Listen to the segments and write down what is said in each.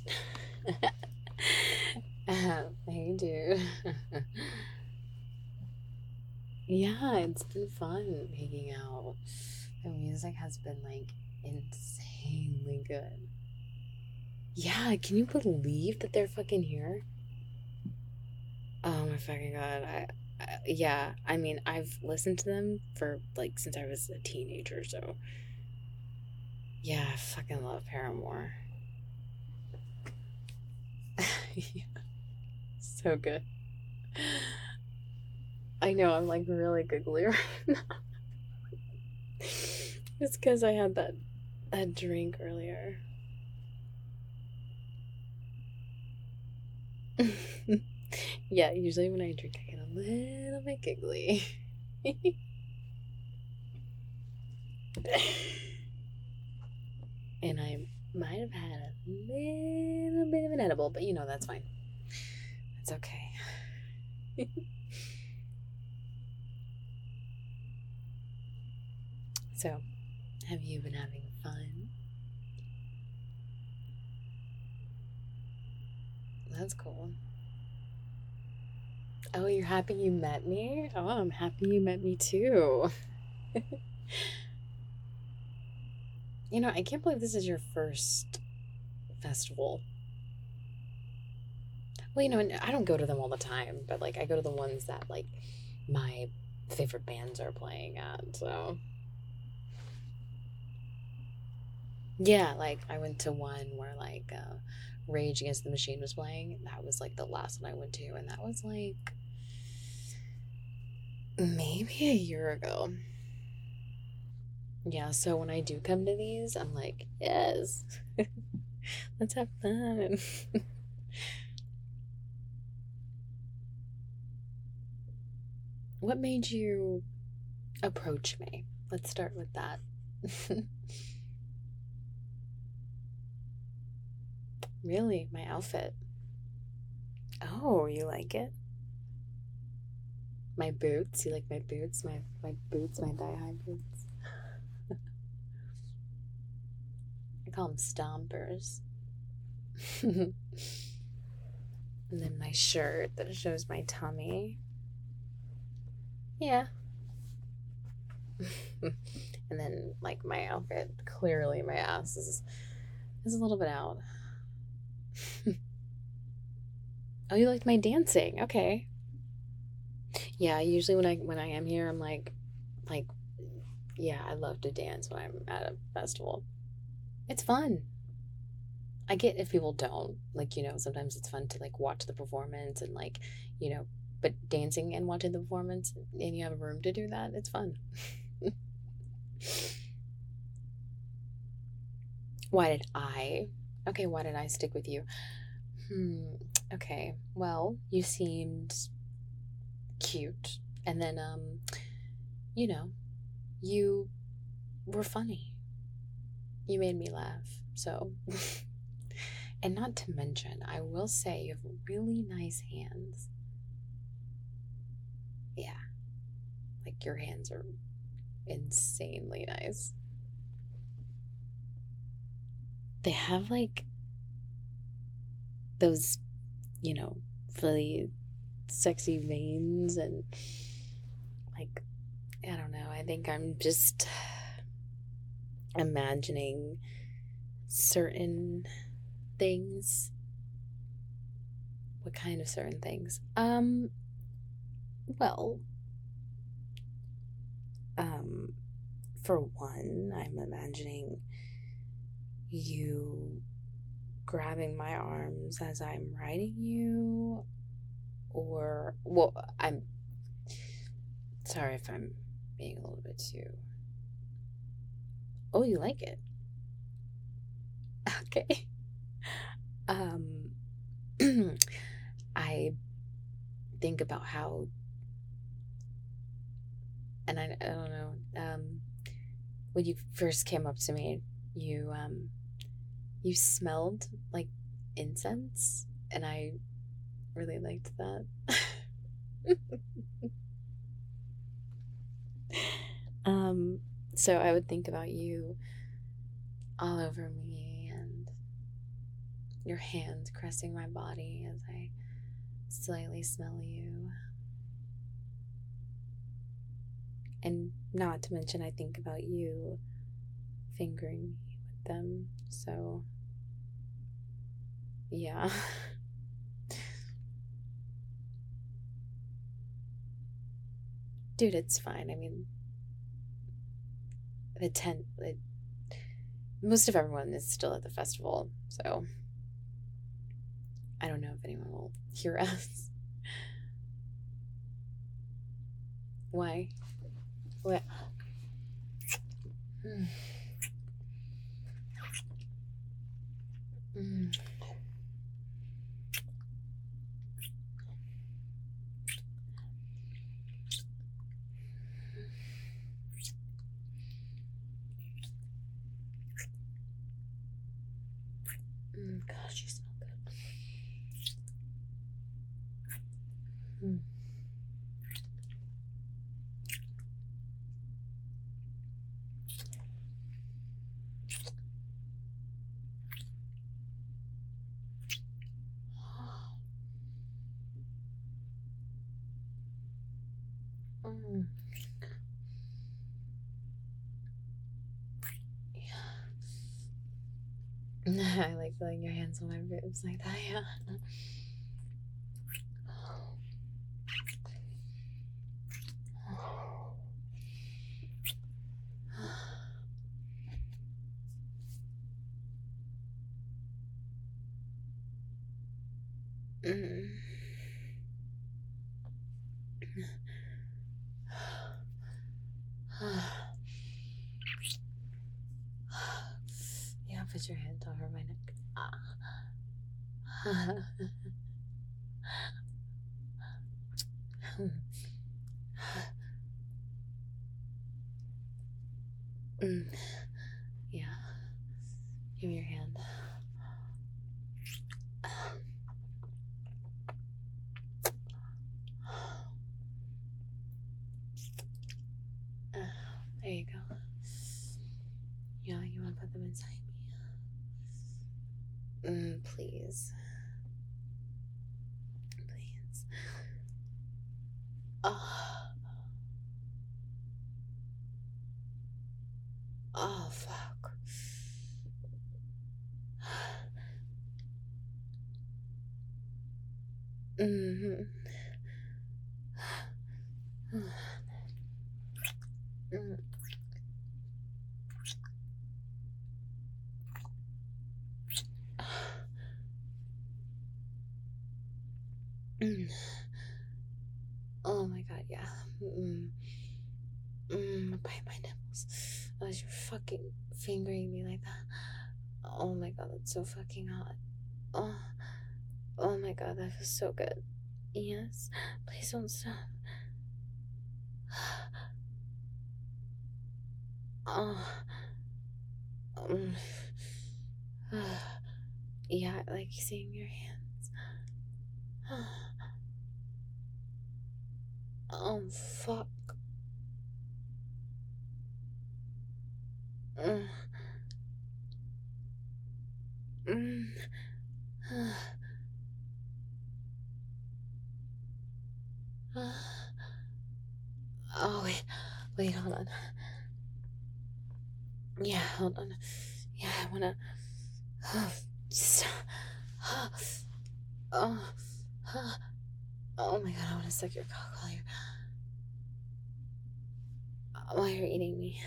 Hey, dude. Yeah, it's been fun hanging out. The music has been like insanely good. Yeah, can you believe that they're fucking here? Oh my fucking god. Yeah, I mean, I've listened to them for like since I was a teenager, so yeah, I fucking love Paramore. Yeah, so good. I know, I'm like really giggly right now. It's because I had that drink earlier. Yeah, usually when I drink, I get a little bit giggly. And I might have had a little bit of an edible, but that's fine. It's okay. So, have you been having fun? That's cool. Oh, you're happy you met me? Oh, I'm happy you met me too. I can't believe this is your first festival. Well, I don't go to them all the time, but like I go to the ones that like my favorite bands are playing at. So, yeah, like I went to one where like Rage Against the Machine was playing. That was like the last one I went to, and that was like maybe a year ago. Yeah, so when I do come to these, I'm like, yes, let's have fun. What made you approach me? Let's start with that. Really, my outfit. Oh, you like it? My boots. You like my boots? My boots, my thigh high boots. I call them stompers. And then my shirt that shows my tummy. Yeah. And then like my outfit, clearly my ass is a little bit out. Oh, you liked my dancing. Okay. Yeah, usually when I am here, I'm like yeah, I love to dance when I'm at a festival. It's fun. I get if people don't. Like, sometimes it's fun to like watch the performance and like, you know, but dancing and watching the performance and you have room to do that, it's fun. Why did I? Okay, why did I stick with you? Hmm. Okay. Well, you seemed cute. And then you know, you were funny. You made me laugh. So, and not to mention, I will say you have really nice hands. Yeah, like your hands are insanely nice. They have like those, you know, really sexy veins and like I don't know. I think I'm just imagining certain things. What kind of certain things? Well, um for one, I'm imagining you grabbing my arms as I'm riding you, or, well, I'm sorry if I'm being a little bit too. Oh, you like it? Okay. Um, I think about how, and I don't know, when you first came up to me, you smelled like incense, and I really liked that. Um, so I would think about you all over me, and your hand caressing my body as I slightly smell you. And not to mention, I think about you fingering me with them. So, yeah. Dude, it's fine. I mean, most of everyone is still at the festival, so I don't know if anyone will hear us. Why? What? Gosh, you smell good. Yeah. I like feeling your hands on my boobs like that, yeah. Yeah, put your hand over my neck. Yeah. Give me your hand. There you go. Yeah, you want to put them inside me? Please. Please. Oh, fuck. Mm-hmm. Oh my god, yeah. Bite my nipples. As you're fucking fingering me like that. Oh my god, that's so fucking hot. Oh my god, that feels so good. Yes, please don't stop. Yeah, I like seeing your hands. Oh, fuck. Oh, wait, hold on. Yeah, hold on. Yeah, I wanna. Stop. Oh, oh my god, I wanna suck your cock while you're eating me.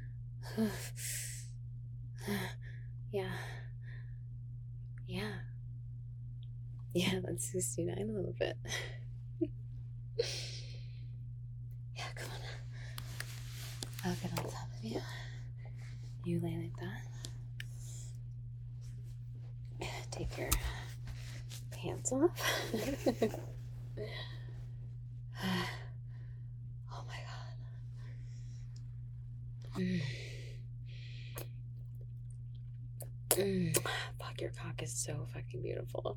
Yeah. Yeah. Yeah, let's 69 a little bit. Yeah, come on. I'll get on top of you. You lay like that. Take your pants off. Oh my god. Fuck, your cock is so fucking beautiful.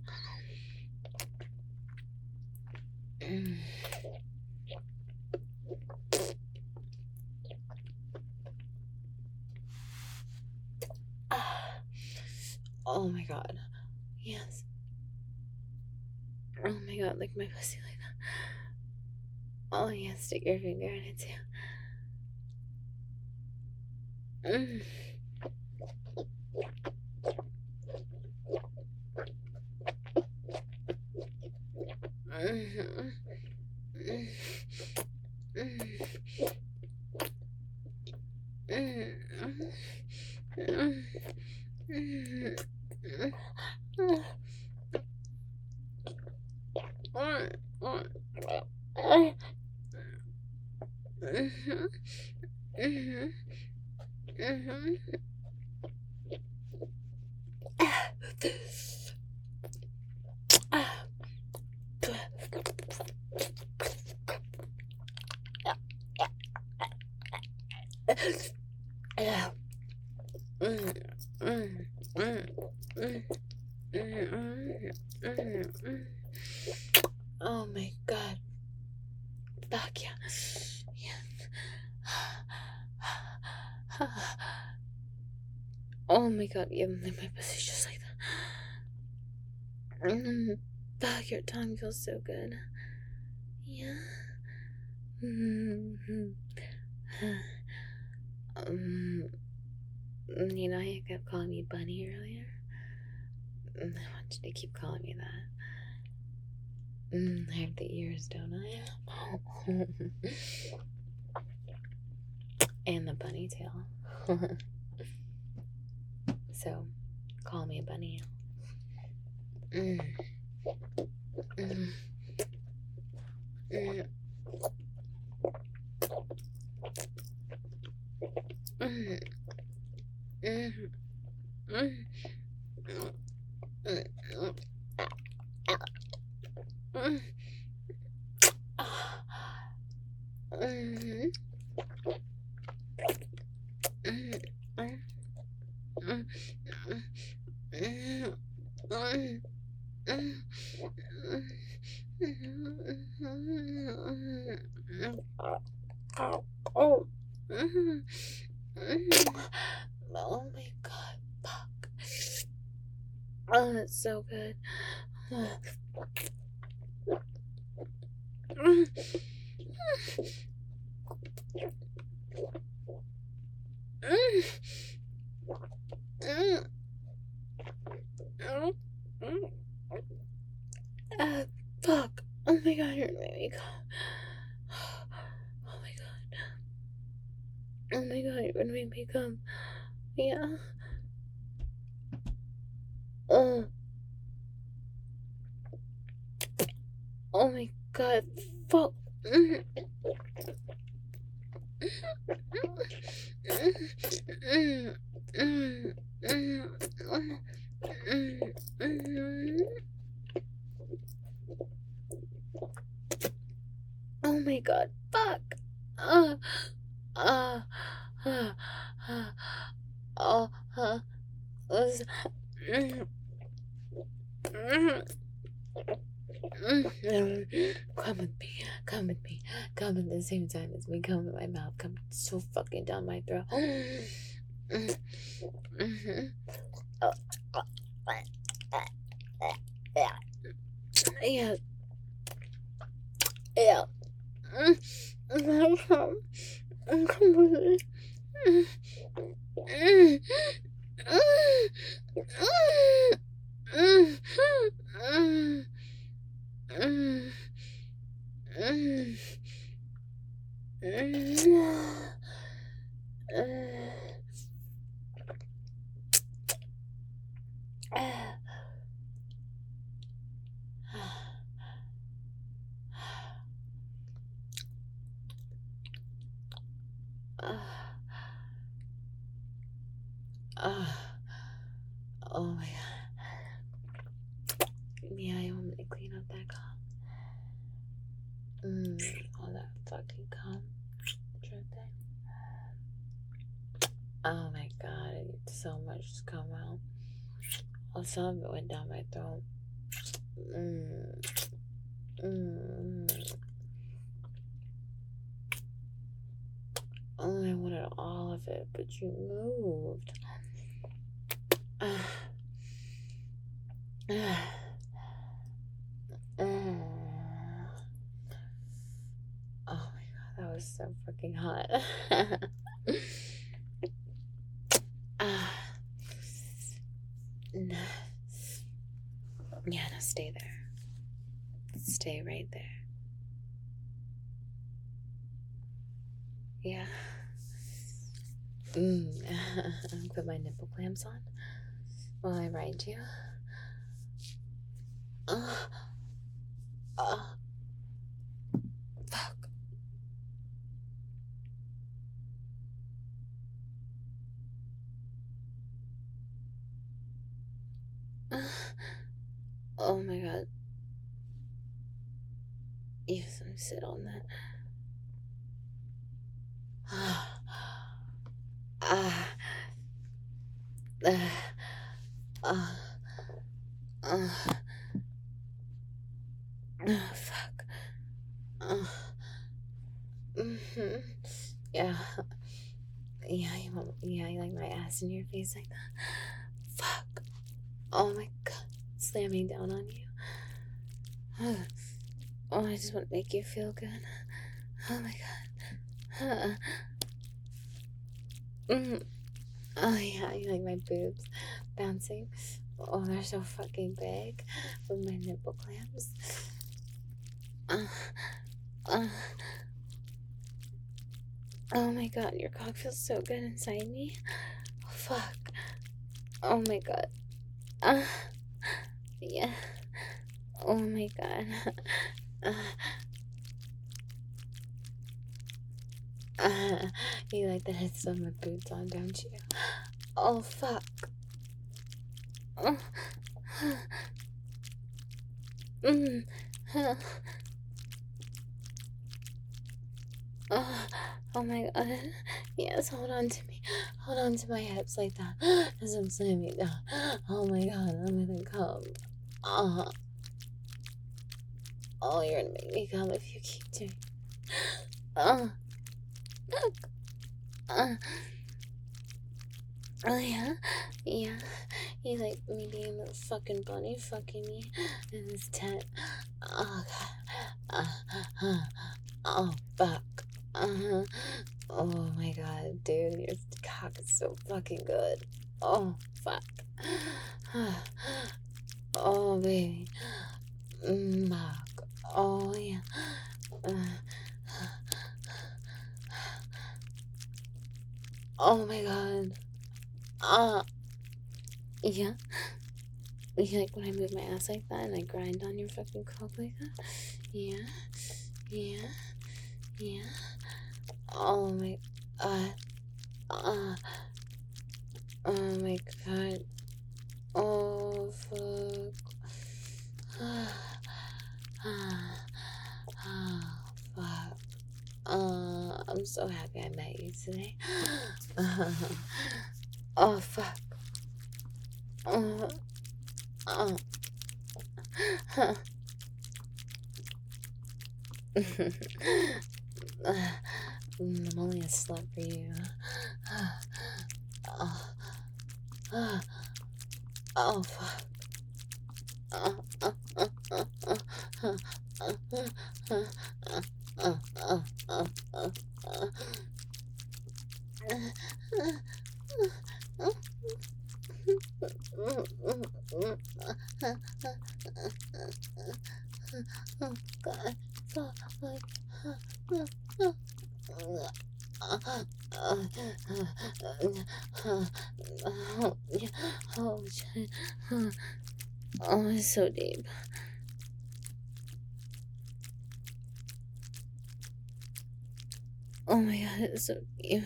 Oh my god. Yes. Oh my god, like my pussy like that. Oh yeah, stick your finger in it too. Mm. Mhm. Mm. Mm. Mm. Mm. Mm. Mm. Mhm. Mhm. Mhm. Oh my god. Fuck yeah. Yeah. Oh my god, yeah, my pussy's just like that. Fuck, your tongue feels so good. Yeah. Um, you know, you kept calling me Bunny earlier. I want you to keep calling me that. I have the ears, don't I? And the bunny tail. So, call me a bunny. Mm. Mm. Mm. Mm. Mm. Mm. Mm. Mm. Mm. Oh. Oh my god, fuck. Oh, that's so good. Fuck. Oh my god, you're making me come. Oh my god. Oh my god, you're gonna make me come. Yeah. Oh. Oh my god. Fuck. Oh my god. Fuck. Uh, uh, uh, uh, uh, uh, come with me, come with me, come at the same time as me, come in my mouth, come so fucking down my throat. Yeah, yeah. Come with me. Oh my god. Yeah, I want me to clean up that cum. All that fucking cum. Dripping. Oh my god, I need so much to come out. Oh, some of it went down my throat. Oh, I wanted all of it, but you moved. Oh my god, that was so fucking hot. Ah, no. Yeah, no, stay there. Stay right there. Yeah. Put my nipple clamps on while I ride you. Uh, uh, fuck. Oh my god. Yes, let me sit on that. Ah. Ah. Fuck. Mm-hmm. Yeah. Yeah, you like my ass in your face like that? Fuck. Oh my god. Slamming down on you. Oh, I just want to make you feel good. Oh my god. Oh yeah, you like my boobs bouncing. Oh, they're so fucking big with my nipple clamps. Uh, uh, oh my god, your cock feels so good inside me. Oh, fuck. Oh my god. Yeah. Oh my god. You like that I still have my boots on, don't you? Oh fuck. Oh, mm. Oh my god. Yes, hold on to me. Hold on to my hips like that as I'm slamming down. Oh my god, I'm gonna come. Oh, you're gonna make me come if you keep doing. Uh, uh, oh yeah, yeah. You like me being a fucking bunny fucking me in this tent. Oh god. Oh fuck. Uh-huh. Oh my god, dude, your cock is so fucking good. Oh fuck. Oh baby. Fuck. Oh yeah. Oh my god. Yeah. You like when I move my ass like that and I grind on your fucking cock like that? Yeah. Yeah. Yeah. Oh my god. Oh my god. Oh fuck. Oh fuck. I'm so happy I met you today. Oh fuck. Uh, I'm only a slut for you. Oh fuck. Oh God. Oh shit. Oh, it's so deep. Oh my god, it's so deep.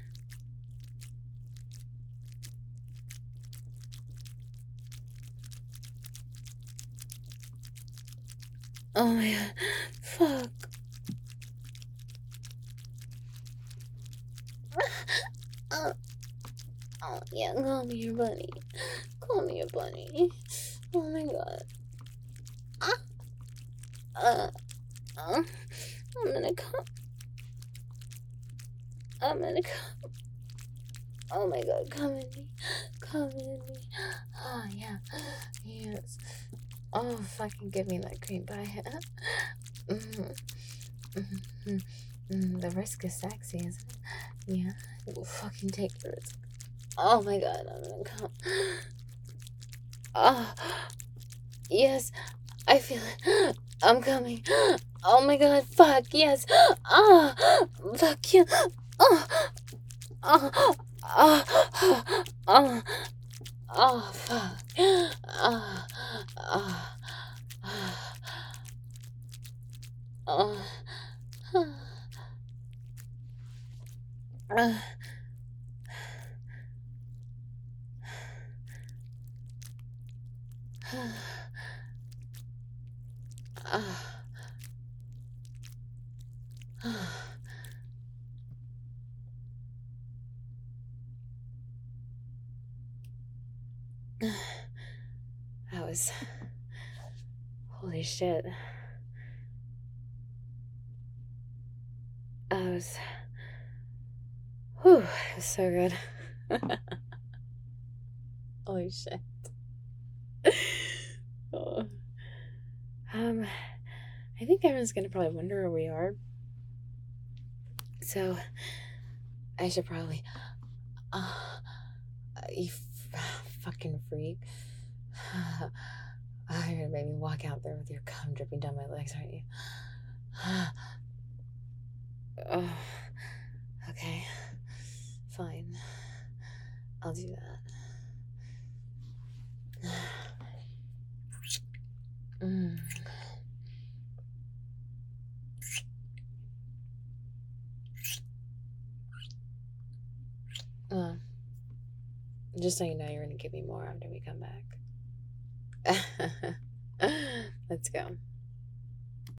Oh my god. Fuck. Oh yeah, call me your bunny. Call me your bunny. Oh my god. I'm gonna come. I'm gonna come. Oh my god, come in me. Come in me. Oh, yeah. Yes. Oh, fucking give me that cream pie. The risk is sexy, isn't it? Yeah. We'll fucking take the risk. Oh my god, I'm gonna come. Oh, yes. I feel it. I'm coming. Oh my god, fuck, yes. Ah, fuck you. Oh, oh, oh, oh, oh, fuck. Oh, oh, oh, oh. That was... Holy shit. That was... Whew, it was so good. Holy shit. Oh. I think everyone's gonna probably wonder where we are. So, I should probably... you fucking freak. You're gonna make me walk out there with your cum dripping down my legs, aren't you? Oh, okay. Fine. I'll do that. Just so you know, you're gonna give me more after we come back. Let's go.